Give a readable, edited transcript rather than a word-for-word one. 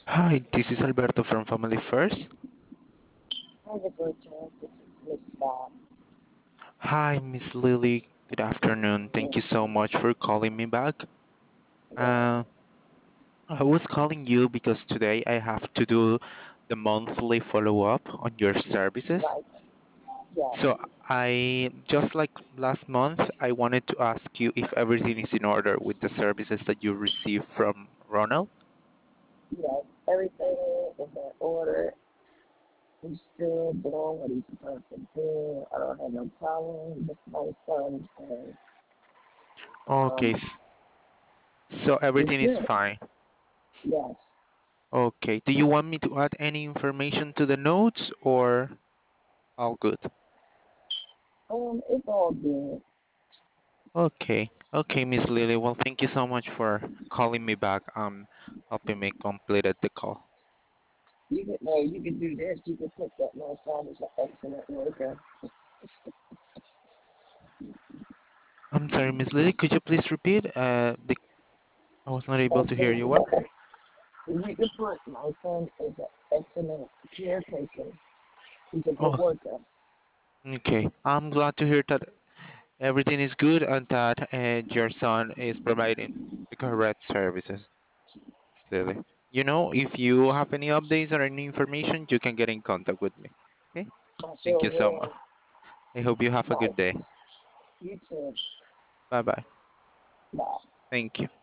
Hi, this is Alberto from Family First. Hi, Roberta. This is Miss Scott. Hi, Miss Lily. Good afternoon. Thank you so much for calling me back. Yes, Uh, I was calling you because today I have to do the monthly follow-up on your services. right. Yes, So I, just like last month, I wanted to ask you if everything is in order with the services that you received from Ronald. yes. Everything is in order. He's still doing what he's supposed to do. I don't have no problem with my son. And, Okay, um, so it's everything is good. fine. Yes. Okay, do you want me to add any information to the notes or all good? It's all good. Okay, okay, Miss Lily. Well, thank you so much for calling me back. Helping me completed the call. You could do this. You could put that my son is an excellent worker. I'm sorry, Miss Lily. Could you please repeat? I was not able to hear Excellent. you well. You could put my son is an excellent caretaker. He's a good Oh, worker. okay. I'm glad to hear that everything is good and that your son is providing the correct services, Miss Lily. If you have any updates or any information, you can get in contact with me. Okay. I Thank sure you so much. will. I hope you have a Bye. good day. You too. Bye bye. Bye. Thank you.